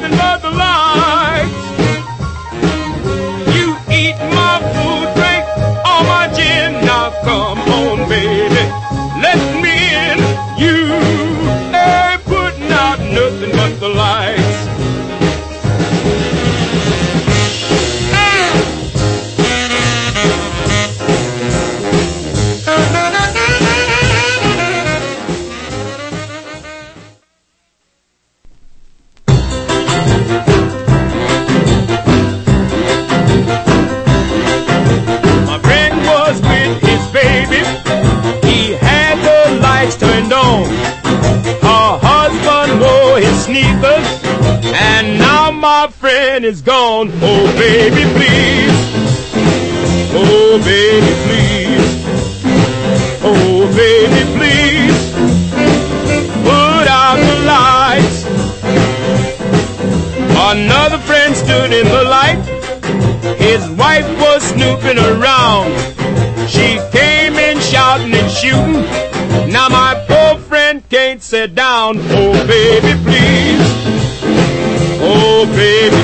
nothing but the lights. You eat my food, drink all my gin. Now come on, baby, let me in. You ain't putting out nothing but the lights. Turned on. Her husband wore his sneakers, and now my friend is gone. Oh baby please, oh baby please, oh baby please, put out the lights. Another friend stood in the light. His wife was snooping around. She came in shouting and shooting. Now my poor friend can't sit down. Oh baby please, oh baby